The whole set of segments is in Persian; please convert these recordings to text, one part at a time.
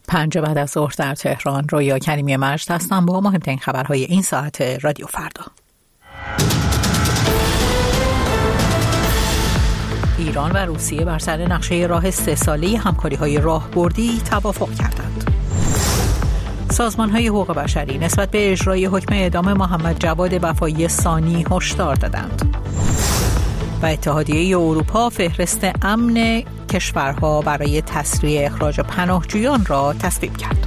5 بعد از ظهر در تهران. رویا کریمی مجد هستم با مهمترین خبرهای این ساعت رادیو فردا. ایران و روسیه بر سر نقشه راه 3 ساله همکاری‌های راهبردی توافق کردند. سازمان‌های حقوق بشری نسبت به اجرای حکم اعدام محمد جواد وفایی ثانی هشدار دادند. و اتحادیه اروپا فهرست امن کشورها برای تسریع اخراج پناهجویان را تصویب کرد.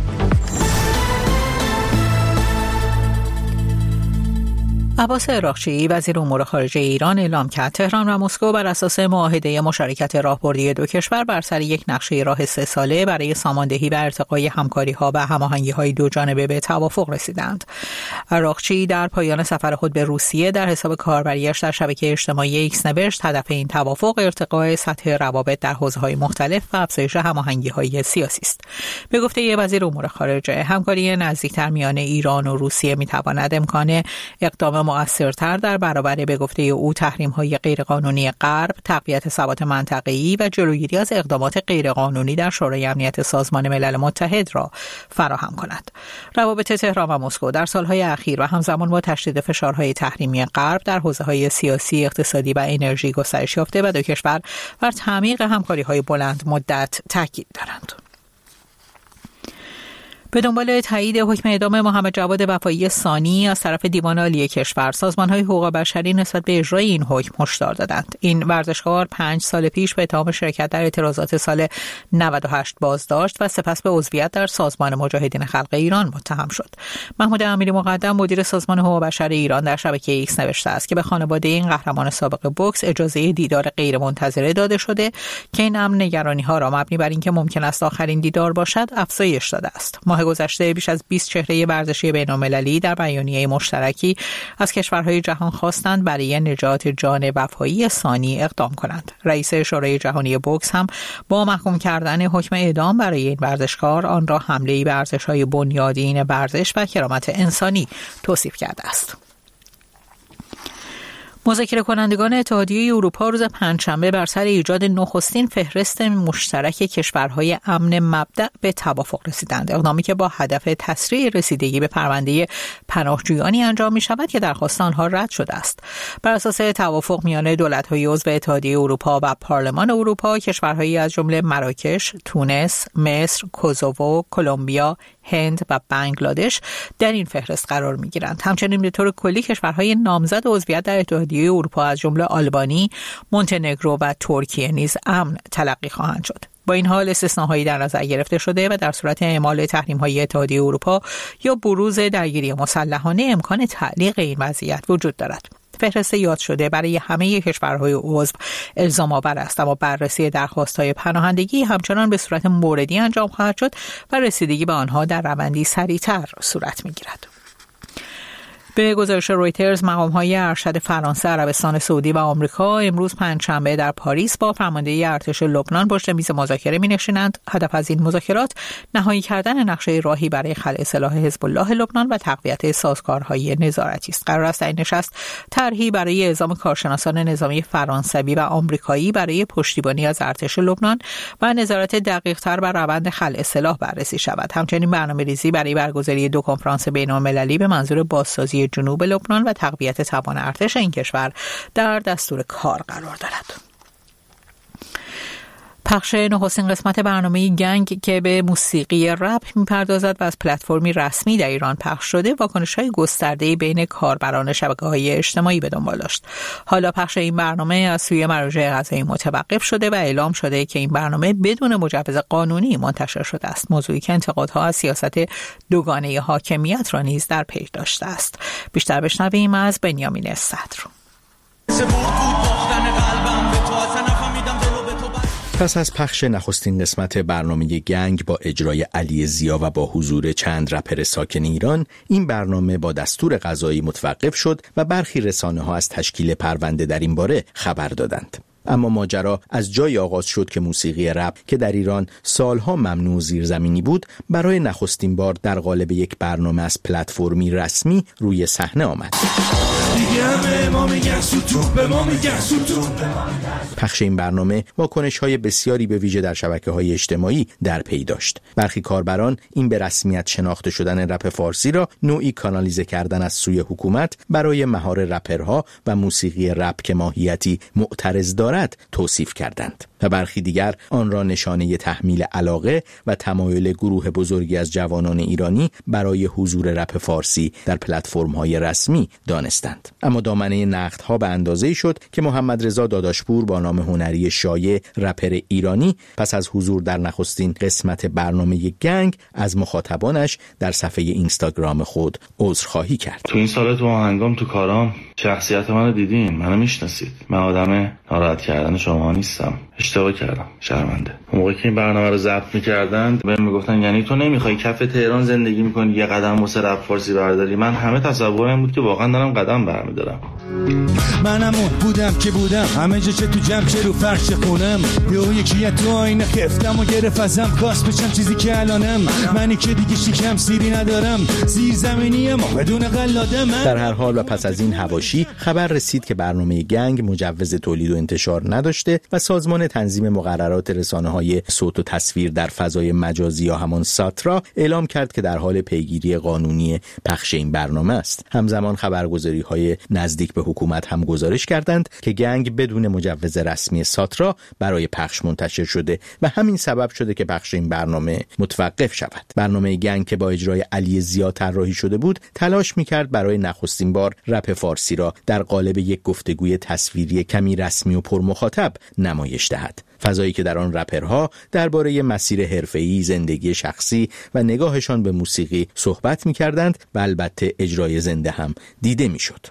عباس عراقچی وزیر امور خارجه ایران اعلام کرد تهران و مسکو بر اساس معاهده مشارکت راهبردی دو کشور بر سر یک نقشه راه 3 ساله برای ساماندهی و ارتقای همکاری‌ها و هماهنگی‌های دو جانبه به توافق رسیدند. عراقچی در پایان سفر خود به روسیه در حساب کاربریش در شبکه اجتماعی ایکس نوشت هدف این توافق ارتقای سطح روابط در حوزه‌های مختلف و افزایش هماهنگی‌های سیاسی است. به گفته وزیر امور خارجه، همکاری نزدیکتر میان ایران و روسیه می‌تواند امکان اقدام مؤثرتر در برابر به گفته او تحریم‌های غیرقانونی غرب، تقویت ثبات منطقه‌ای و جلوگیری از اقدامات غیرقانونی در شورای امنیت سازمان ملل متحد را فراهم کند. روابط تهران و مسکو در سالهای اخیر و همزمان با تشدید فشارهای تحریمی غرب در حوزه‌های سیاسی، اقتصادی و انرژی گسترش یافته و دو کشور بر تعمیق همکاری‌های بلند مدت تاکید دارند. به دنبال تایید حکم اعدام محمد جواد وفایی ثانی از طرف دیوان عالی کشور، سازمان‌های حقوق بشری نسبت به اجرای این حکم هشدار دادند. این ورزشکار 5 سال پیش به اتهام شرکت در اعتراضات سال 98 بازداشت و سپس به عضویت در سازمان مجاهدین خلق ایران متهم شد. محمود امیری مقدم مدیر سازمان حقوق بشر ایران در شبکه ایکس نوشته است که به خانواده این قهرمان سابق بوکس اجازه دیدار غیرمنتظره داده شده که این امر نگرانی‌ها را مبنی بر اینکه ممکن است آخرین دیدار باشد افزایش داده است. گذشته بیش از 20 چهره ورزشی بین‌المللی در بیانیه مشترکی از کشورهای جهان خواستند برای نجات جان وفایی ثانی اقدام کنند. رئیس شورای جهانی بوکس هم با محکوم کردن حکم اعدام برای این ورزشکار آن را حمله‌ای به ارزش‌های بنیادین ورزش و کرامت انسانی توصیف کرده است. مذاکره کنندگان اتحادیه اروپا روز پنجشنبه بر سر ایجاد نخستین فهرست مشترک کشورهای امن مبدأ به توافق رسیدند. اقدامی که با هدف تسریع رسیدگی به پرونده پناهجویانی انجام می شود که درخواست آنها رد شده است. بر اساس توافق میان دولت‌های عضو اتحادیه اروپا و پارلمان اروپا، کشورهایی از جمله مراکش، تونس، مصر، کوزوو، کلمبیا، هند و بنگلادش در این فهرست قرار می‌گیرند. همچنین به طور کلی کشورهای نامزد عضویت در اتحادیه اروپا از جمله آلبانی، مونتنگرو و ترکیه نیز امن تلقی خواهند شد. با این حال استثناهایی در نظر گرفته شده و در صورت اعمال تحریم‌های اتحادیه اروپا یا بروز درگیری مسلحانه امکان تعلیق این وضعیت وجود دارد. فهرست یاد شده برای همه کشورهای عضو الزام آور است، اما بررسی درخواست‌های پناهندگی همچنان به صورت موردی انجام خواهد شد و رسیدگی به آنها در روندی سریعتر صورت می‌گیرد. به گزارش رویترز، مقام‌های ارشد فرانسه، عربستان سعودی و آمریکا امروز پنجشنبه در پاریس با فرمانده ارتش لبنان پشت میز مذاکره می‌نشینند. هدف از این مذاکرات نهایی کردن نقشه راهی برای خلع سلاح حزب الله لبنان و تقویت سازوکارهای نظارتی است. قرار است در این نشست طرحی برای اعزام کارشناسان نظامی فرانسوی و آمریکایی برای پشتیبانی از ارتش لبنان و نظارت دقیق‌تر بر روند خلع سلاح بررسی شود. همچنین برنامه‌ریزی برای برگزاری 2 کنفرانس بین‌المللی به منظور بازسازی جنوب لبنان و تقویت توان ارتش این کشور در دستور کار قرار دارد. پخش نخستین قسمت برنامه گنگ که به موسیقی رپ می‌پردازد و از پلتفرمی رسمی در ایران پخش شده، واکنش‌های گسترده‌ای بین کاربران شبکه‌های اجتماعی به دنبال داشت. حالا پخش این برنامه از سوی مراجع قضایی متوقف شده و اعلام شده که این برنامه بدون مجوز قانونی منتشر شده است، موضوعی که انتقادها از سیاست دوگانه حاکمیت را نیز در پی داشته است. بیشتر بشنویم از بنیامین صدر. پس از پخش نخستین قسمت برنامه گنگ با اجرای علی ضیا و با حضور چند رپر ساکن ایران، این برنامه با دستور قضایی متوقف شد و برخی رسانه‌ها از تشکیل پرونده در این باره خبر دادند. اما ماجرا از جای آغاز شد که موسیقی رپ که در ایران سالها ممنوع زیرزمینی بود برای نخستین بار در قالب یک برنامه از پلتفرمی رسمی روی صحنه آمد. پخش این برنامه واکنش‌های بسیاری به ویژه در شبکه‌های اجتماعی در پی داشت. برخی کاربران این به رسمیت شناخته شدن رپ فارسی را نوعی کانالیزه کردن از سوی حکومت برای مهار رپرها و موسیقی رپ که ماهیتی معترض دارد توصیف کردند و برخی دیگر آن را نشانه تحمیل علاقه و تمایل گروه بزرگی از جوانان ایرانی برای حضور رپ فارسی در پلتفرم‌های رسمی دانستند. اما دامنه نقدها به اندازه‌ای شد که محمد رضا داداشپور با نام هنری شایع رپر ایرانی پس از حضور در نخستین قسمت برنامه گنگ از مخاطبانش در صفحه اینستاگرام خود عذرخواهی کرد. تو این سال تو آهنگام تو کارام شخصیت منو دیدین، منو میشناسید. من آدم ناراحت کردن شما نیستم. اشتباه کردم، شرمنده. اون موقعی که این برنامه رو ضبط می‌کردن بهم میگفتن یعنی تو نمیخوای کف تهران زندگی می‌کنی یه قدم واسه رپ فارسی برداری. من همه تصورم بود که واقعا دارم قدم برمی‌دارم. منم بودم که بودم همه جا چه تو جمع چه رو فرش خونم یکی تو آینه خفتم و گرفت ازم کاس بشم چیزی که الانم منی که دیگه شکم سیری ندارم زیر زمینیم بدون قلادم. در هر حال و پس از این حواشی خبر رسید که برنامه گنگ مجوز تولید و انتشار نداشته و سازمان تنظیم مقررات رسانه‌های صوت و تصویر در فضای مجازی یا همان ساترا اعلام کرد که در حال پیگیری قانونی پخش این برنامه است. همزمان خبرگزاری‌های نزدیک به حکومت هم گزارش کردند که گنگ بدون مجوز رسمی ساترا برای پخش منتشر شده و همین سبب شده که پخش این برنامه متوقف شود. برنامه گنگ که با اجرای علی ضیا طراحی شده بود تلاش می‌کرد برای نخستین بار رپ فارسی را در قالب یک گفتگوی تصویری کمی رسمی و پرمخاطب نمایش دهد. فضایی که در آن رپرها درباره مسیر حرفه‌ای، زندگی شخصی و نگاهشان به موسیقی صحبت می‌کردند و البته اجرای زنده هم دیده می‌شد.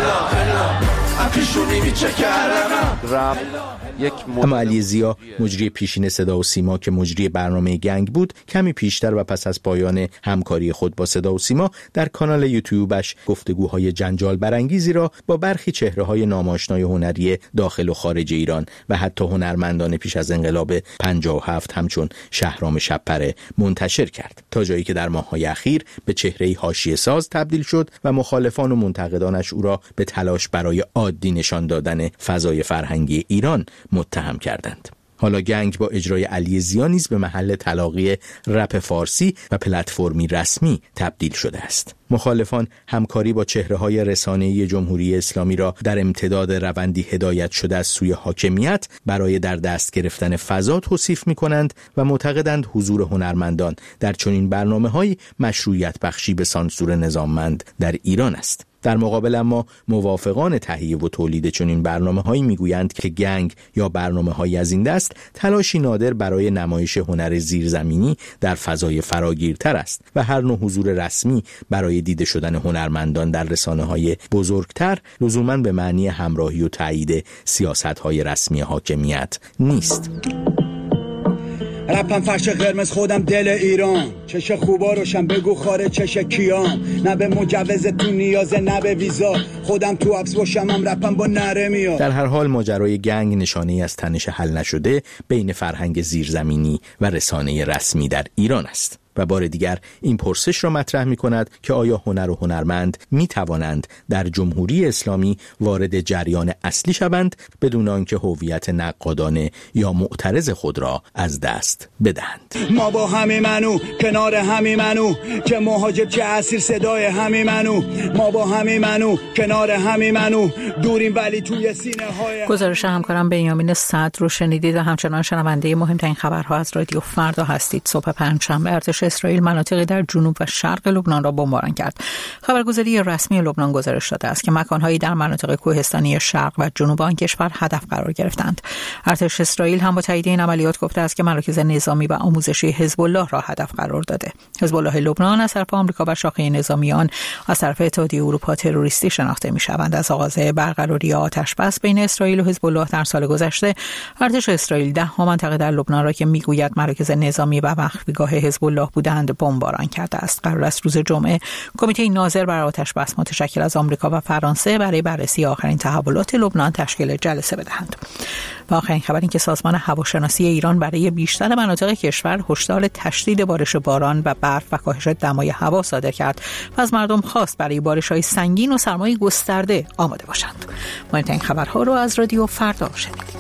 اما علی ضیا مجری پیشین صدا و سیما که مجری برنامه گنگ بود کمی پیشتر و پس از پایان همکاری خود با صدا و سیما در کانال یوتیوبش گفتگوهای جنجال برانگیزی را با برخی چهره‌های ناماشنای هنری داخل و خارج ایران و حتی هنرمندان پیش از انقلاب 57 همچون شهرام شب‌پره منتشر کرد تا جایی که در ماه‌های اخیر به چهره‌ای حاشیه‌ساز تبدیل شد و مخالفان و منتقدانش او را به تلاش برای عادی نشان دادن فضای فرهنگی ایران متهم کردند. حالا گنگ با اجرای علی ضیا نیز به محل تلاقی رپ فارسی و پلتفرمی رسمی تبدیل شده است. مخالفان همکاری با چهره‌های رسانه‌ای جمهوری اسلامی را در امتداد روندی هدایت شده از سوی حاکمیت برای در دست گرفتن فضا توصیف می‌کنند و معتقدند حضور هنرمندان در چنین برنامه‌های مشروعیت بخشی به سانسور نظاممند در ایران است. در مقابل اما موافقان تهیه و تولید چنین برنامه‌هایی میگویند که گنگ یا برنامه‌هایی از این دست تلاشی نادر برای نمایش هنر زیرزمینی در فضای فراگیرتر است و هر نوع حضور رسمی برای دیده شدن هنرمندان در رسانه‌های بزرگتر لزوماً به معنی همراهی و تایید سیاست‌های رسمی حاکمیت نیست. رپم فرش قرمز خودم دل ایران چش خوبا روشن بگو خارج چش کیام نه به مجوز تو نیازه نه به ویزا خودم تو حبس باشم هم رپم با نره میاد. در هر حال ماجرای گنگ نشانه‌ای از تنش حل نشده بین فرهنگ زیرزمینی و رسانه رسمی در ایران است و بار دیگر این پرسش را مطرح می کند که آیا هنر و هنرمند می توانند در جمهوری اسلامی وارد جریان اصلی شوند بدون آنکه هویت نقادانه یا معترض خود را از دست بدهند. ما با همه منو کنار همه منو چه مهاجر چه اسیر صدای همه منو ما با همه منو کنار همه منو دوریم ولی توی سینه های. گزارش همکارم بنیامین صدر رو شنیدید و همچنان شنونده مهمترین خبرها از رادیو فردا هستید. صبح پنجشنبه ارتش اسرائیل مناطقی در جنوب و شرق لبنان را بمباران کرد. خبرگزاری رسمی لبنان گزارش داده است که مکان‌هایی در مناطق کوهستانی شرق و جنوب آن کشور هدف قرار گرفتند. ارتش اسرائیل هم با تایید این عملیات گفته است که مراکز نظامی و آموزشی حزب الله را هدف قرار داده. حزب الله لبنان از طرف آمریکا و شاخه نظامی آن از طرف اتحادیه اروپا تروریستی شناخته می‌شوند. از آغاز برقراری آتش بس بین اسرائیل و حزب الله در سال گذشته ارتش اسرائیل 10 منطقه در لبنان را که می‌گوید مراکز نظامی و مخفیگاه حزب الله بودند بمباران کرده است. قرار است روز جمعه کمیته ناظر بر آتش بس متشکل از آمریکا و فرانسه برای بررسی آخرین تحولات لبنان تشکیل جلسه بدهند. و آخرین خبر این که سازمان هواشناسی ایران برای بیشتر مناطق کشور هشدار تشدید بارش باران و برف و کاهش دمای هوا صادر کرد و از مردم خواست برای بارش‌های سنگین و سرمای گسترده آماده باشند. مهمترین خبرها رو از رادیو فردا شنیدید.